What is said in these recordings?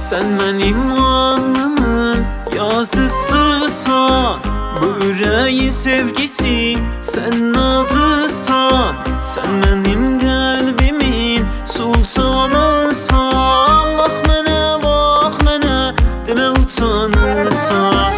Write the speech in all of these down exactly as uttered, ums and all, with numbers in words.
Sen benim alnımın yazısısan, bu yüreğin sevgisi sen nazısan. Sen benim kalbimin sultanısan. Bak mənə, bak mənə, demə utanırsan.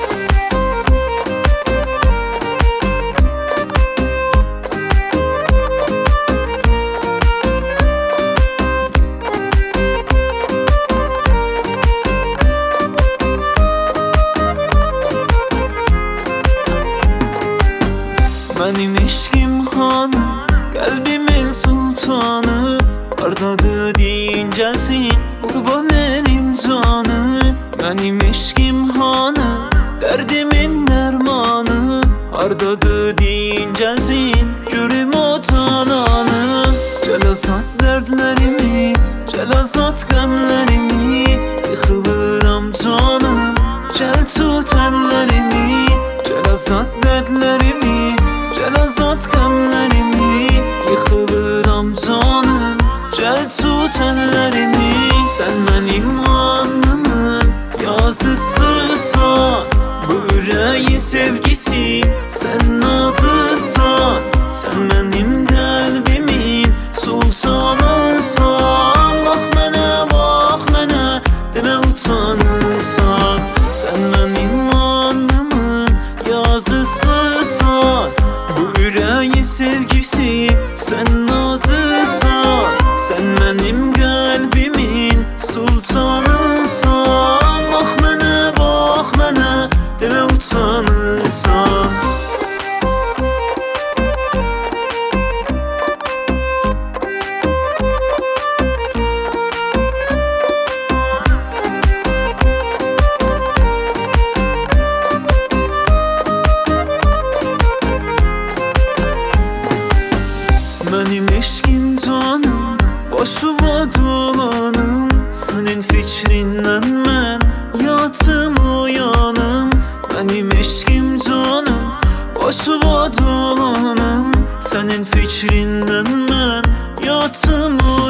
Benim eşkim hanım, kalbimin sultanı. Hardadır deyin gelsin, kurban benim canı. Benim eşkim hanım, derdimin dermanı. Hardadır deyin gelsin, görüm o tananı. Celasat dertlerimi, celasat qəmlərimi. Yıxılıram canım, gel tut ellerimi. Celasat dertlerimi, celazat qəmlərimi. Yıxılıram canım, gel tut ellerimi. Sen benim alnımın yazısısan, bu yüreğin sevgisi sen nazısan. Sen benim kalbimin sultanısan. Bak mənə, bak mənə, demə utanırsan. Sen benim alnımın yazısısan, bu yüreğin sevgisi sen nazısan. Sen benim kalbimin sultanısan. Bak mənə, bak mənə, demə utanırsan. Benim eşkim canım, başıma dolanım. Senin fikrinden ben yatım uyanım. Benim eşkim canım, başıma dolanım. Senin fikrinden ben yatım uyanım.